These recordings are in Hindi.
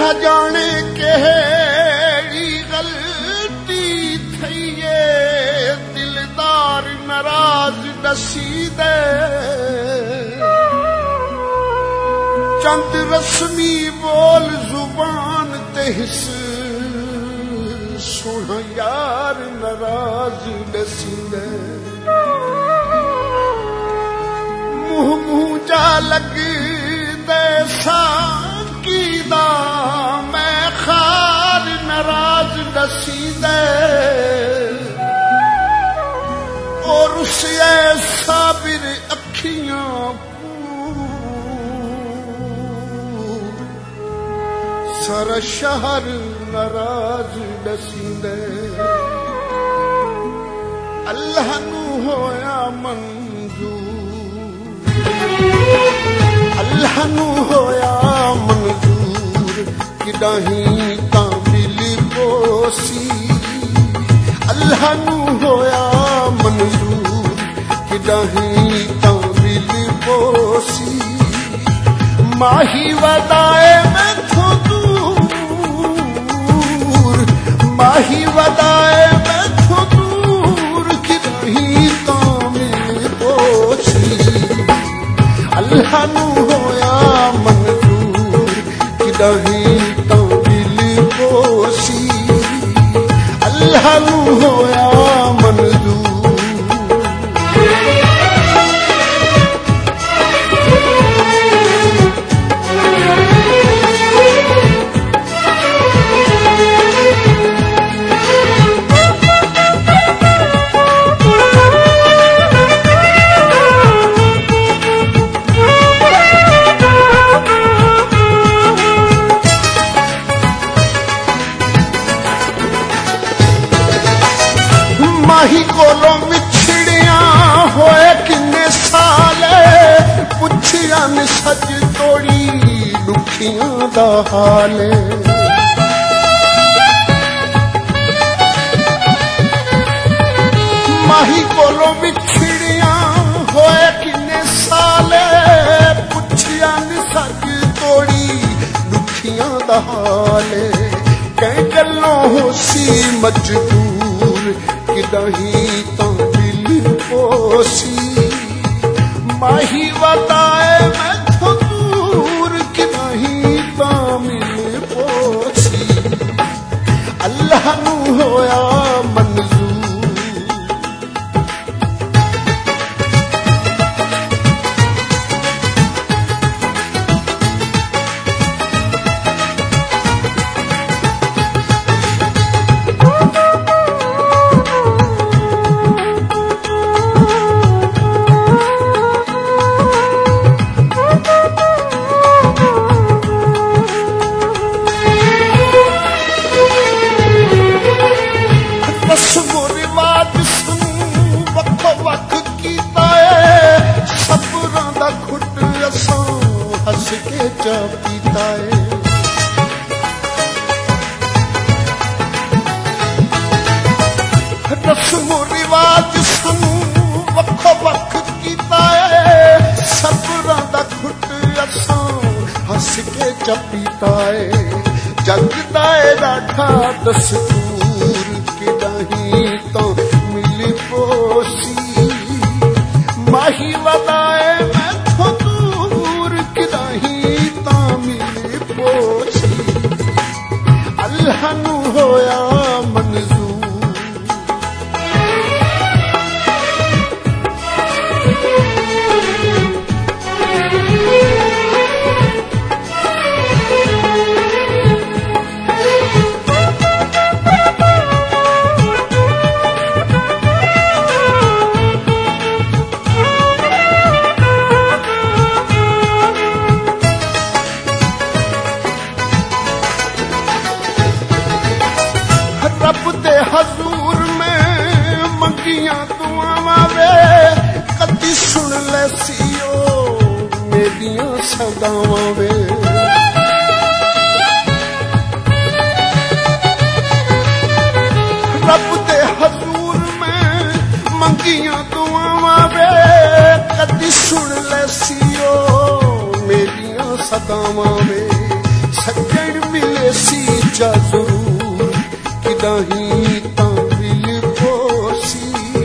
अल्लाह जाने केड़ी गलती थई है दिलदार नाराज दसी दे चंद रस्मी बोल जुबान ते हिस सोना यार नाराज दसी दे मुंह मुंह जा लग दे साकीदा मैं खार नाराज दसी दे और उसे साबिर अखियां सारा शहर नाराज दसी दे अल्लाह नू होया मंजूर अल्लाह नू होया मंजूर किडाही तामिल पोसी अल्लाह नू होया मंजूर किडाही तामिल पोसी माही वदाए मैथों दूर माही वदाए मैथों दूर किडाही तामिल पोसी अल्लाह नू होया मंजूर किडाही तामिल पोसी अल्लाह नू होया मंजूर माही कोलों विछड़िया होए किन्ने साले पुछिया न सज तोड़ी दुखियां दा हाले माही कोलों विछड़िया होए किन्ने साले पुछिया न सज तोड़ी दुखियां दा हाले कई गल्लों होसी मजबूर किडाही तामिल पोसी माही वदाए मैथों दूर किडाही तामिल पोसी अल्लाह नू होया मंजूर हस के चा पीता है रस्मो रिवाज सानू वक्खो वक्ख कीता है सबरां दा खुट असां हस के चा पीता है जग दा राठा दस्तूर किडाही तो मिल पोसी माही वदाए मैथों दूर किडाही तामिल पोसी अल्लाह नू होया मंजूर हजूर में मंगिया दुआवां वे कदी सुन ले सीओ मेरिया सदावां वे रब दे हजूर में मंगिया दुआवां वे कदी सुन ले सीओ मेरिया सदावां वे सजण मिले देसी जा जरूर किदाही तां दिल पोसी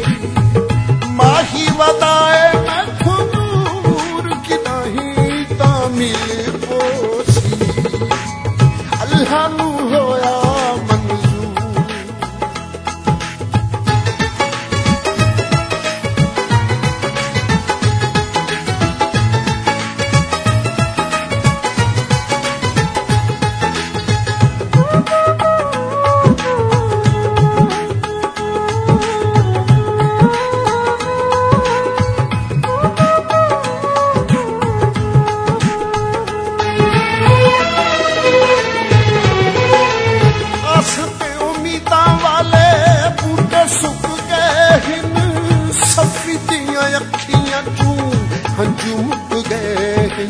माही वदाए मैथों दूर किदाही तां मिल पोसी अल्लाह नू होया अखियां तू हंजू मुक गए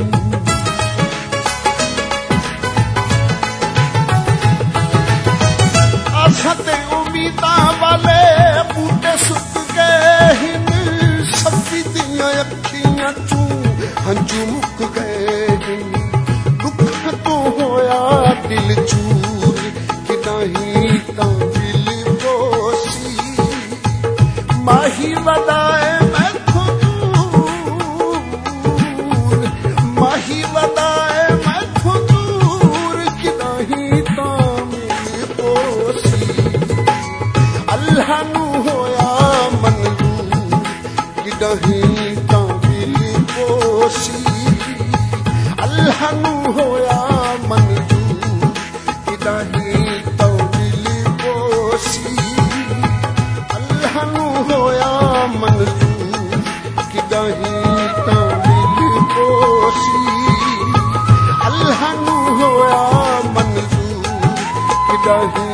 आशते उम्मीदां वाले बूटे सुक गए सफी दियां अखियां तू हंजू मुक गए दुख तो होया दिल चूर कि नहीं तां दिल बोसी माही वदाए अल्लाह नू होया मंजूर किदाही तां दिल पोसी अल्लाह नू होया मंजूर किदाही तां दिल पोसी अल्लाह नू होया मंजूर किदाही तां दिल पोसी अल्लाह नू होया मंजूर किदाही